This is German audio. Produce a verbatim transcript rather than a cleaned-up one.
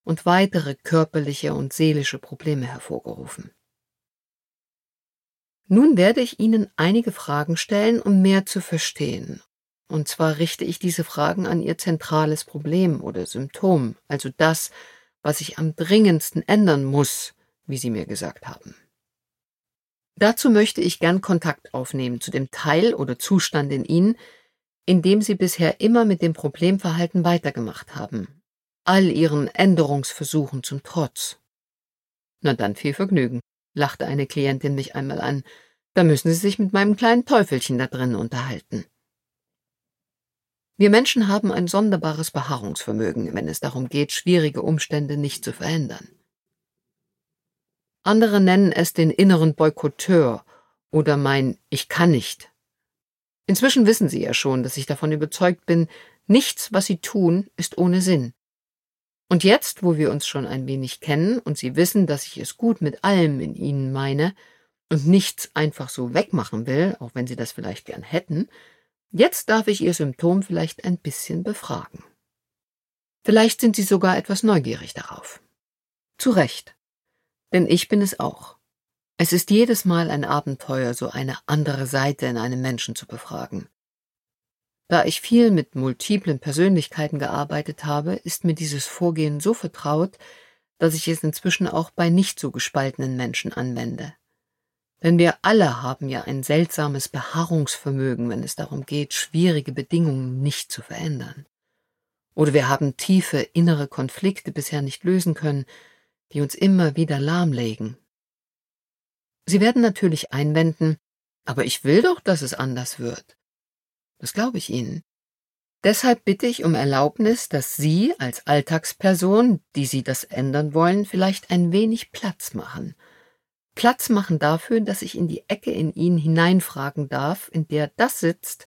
und weitere körperliche und seelische Probleme hervorgerufen. Nun werde ich Ihnen einige Fragen stellen, um mehr zu verstehen. Und zwar richte ich diese Fragen an Ihr zentrales Problem oder Symptom, also das, was ich am dringendsten ändern muss, wie Sie mir gesagt haben. Dazu möchte ich gern Kontakt aufnehmen zu dem Teil oder Zustand in Ihnen, in dem Sie bisher immer mit dem Problemverhalten weitergemacht haben, all Ihren Änderungsversuchen zum Trotz. Na dann viel Vergnügen, lachte eine Klientin mich einmal an. Da müssen Sie sich mit meinem kleinen Teufelchen da drin unterhalten. Wir Menschen haben ein sonderbares Beharrungsvermögen, wenn es darum geht, schwierige Umstände nicht zu verändern. Andere nennen es den inneren Boykotteur oder mein Ich kann nicht. Inzwischen wissen Sie ja schon, dass ich davon überzeugt bin, nichts, was Sie tun, ist ohne Sinn. Und jetzt, wo wir uns schon ein wenig kennen und Sie wissen, dass ich es gut mit allem in Ihnen meine und nichts einfach so wegmachen will, auch wenn Sie das vielleicht gern hätten, jetzt darf ich Ihr Symptom vielleicht ein bisschen befragen. Vielleicht sind Sie sogar etwas neugierig darauf. Zu Recht. Denn ich bin es auch. Es ist jedes Mal ein Abenteuer, so eine andere Seite in einem Menschen zu befragen. Da ich viel mit multiplen Persönlichkeiten gearbeitet habe, ist mir dieses Vorgehen so vertraut, dass ich es inzwischen auch bei nicht so gespaltenen Menschen anwende. Denn wir alle haben ja ein seltsames Beharrungsvermögen, wenn es darum geht, schwierige Bedingungen nicht zu verändern. Oder wir haben tiefe innere Konflikte bisher nicht lösen können, die uns immer wieder lahmlegen. Sie werden natürlich einwenden, aber ich will doch, dass es anders wird. Das glaube ich Ihnen. Deshalb bitte ich um Erlaubnis, dass Sie als Alltagsperson, die Sie das ändern wollen, vielleicht ein wenig Platz machen. Platz machen dafür, dass ich in die Ecke in Ihnen hineinfragen darf, in der das sitzt,